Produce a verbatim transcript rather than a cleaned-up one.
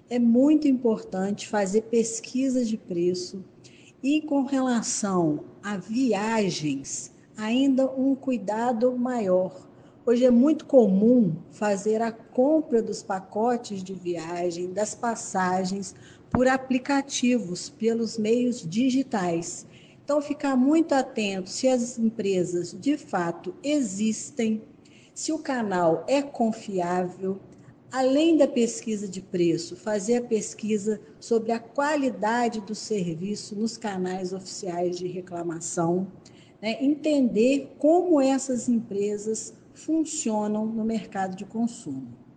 É muito importante fazer pesquisa de preço e, com relação a viagens, ainda um cuidado maior. Hoje é muito comum fazer a compra dos pacotes de viagem, das passagens, por aplicativos, pelos meios digitais. Então, ficar muito atento se as empresas de fato existem, se o canal é confiável. Além da pesquisa de preço, fazer a pesquisa sobre a qualidade do serviço nos canais oficiais de reclamação, né? Entender como essas empresas funcionam no mercado de consumo.